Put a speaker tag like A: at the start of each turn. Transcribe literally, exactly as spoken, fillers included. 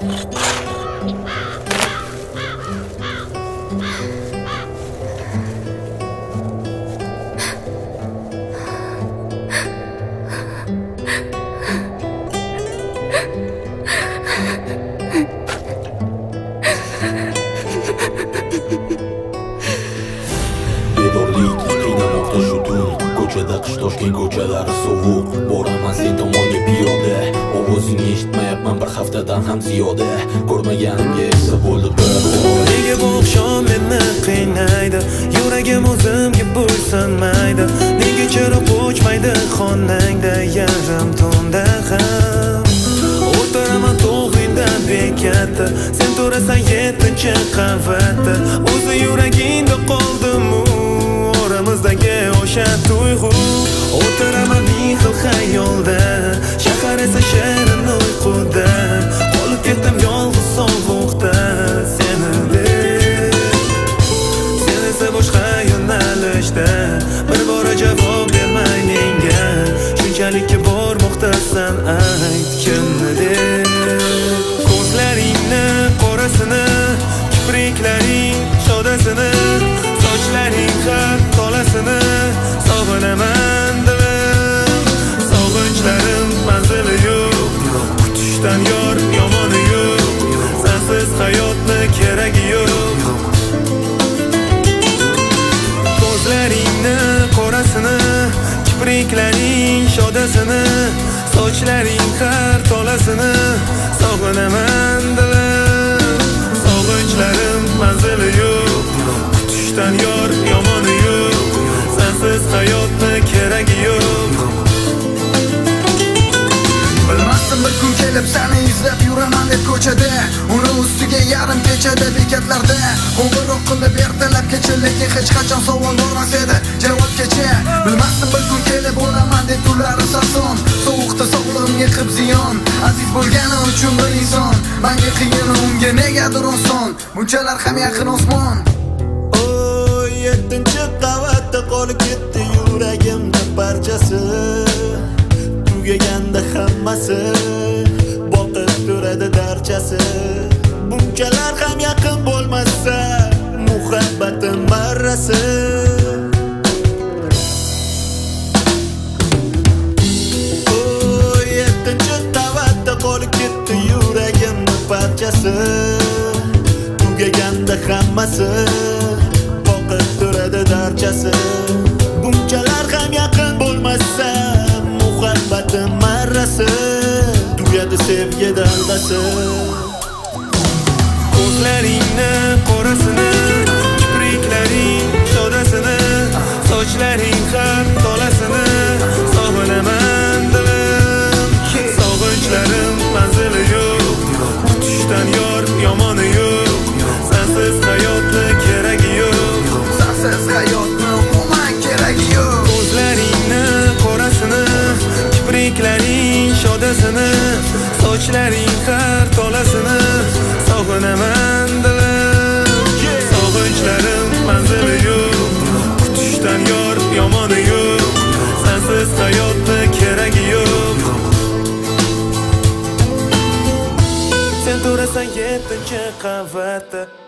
A: Bedorlik qiynamoqda shu tun, ko'chada qish Toshkent ko'chalari sovuq. Boraman sen tomonga piyoda, ovozingni eshitmayapman bir haftadan ham ziyoda. Ko'rmaganimga esa bo'ldi bir oy.
B: Nega bu oqshom meni qiynaydi, yuragim o'zimga bo'ysunmaydi. Nega chiroq o'chmaydi xonangda yarim tunda ham. O'tiraman to'g'ringdan bekatda, sen turasan yettinchi qavatda. O'zi yuragingda qoldim-u oramizdagi o'sha tuyg'u. O'tiraman ming xil xayolda, shahar esa shirin uyquda. Qolib ketdim yolg'iz sovuqda seni deb. Sen esa boshqa yo'nalishda, bir bora javob bermay menga. Shunchalik bormoqdasan ayt kimni deb. Ko'zlaringni qorasini, kipriklaring shodasini, sochlaring xat tolasini sog'inaman dilim. Sog'inchlarim manzili yo'q, kutishdan yor yomoni yo'q. Sensiz hayotni keragi yo'q. Ko'zlaringni qorasini, kipriklaring shodasini, sochlaring har tolasini sog'inaman dilim. Sog'inchlarim manzili yo'q, kutishdan yor yomoni yo'q. Sensiz hayotni keragi yo'q.
C: Bilmasdim bir kun kelib seni izlab yuraman deb ko'chada, uni ustiga yarim kechada bekatlarda qo'ng'iroq qilib ertalab kecha, lekin hech qachon savol bo'lmas edi javob kecha. Bilmasdim bir kun kelib o'laman deb kunlari sarson, sovuqda sog'lig'imga qilib ziyon. Aziz bo'lgani uchun bir inson, menga qiyin, unga negadir oson. Bunchalar ham yaqin osmon.
D: Oy, yettinchi qavatda qolib ketdi yuragimning parchasi. Tugaganda hammasi, boqib turadi darchasi. Bunchalar ham yaqin bo'lmasa, muhabbatim marrasi. Oy, yettinchi qavatda qolib ketdi yuragimning parchasi. Tugaganda hammasi, boqib turadi darchasi. Bunchalar ham yaqin bo'lmasa, muhabbatim marrasi. Tugadi sevgi daldasi.
B: Ko'zlaringni qorasini, kipriklaring shodasini, sochlaring har tolasini sog'inaman dilim. Sog'inchlarim manzili yo'q, kutishdan yor yomoni yo'q. Sensiz hayotni keragi yo'q.
C: Sensiz hayotni umuman keragi yo'q.
B: Ko'zlaringni qorasini, kipriklaring shodasini, sochlaring har tolasini sog'inaman dilim. Sog'inchlarim manzili yo'q, kutishdan yor yomoni yo'q. Sensiz hayotni keragi yo'q. Sen turasan yettinchi qavatda,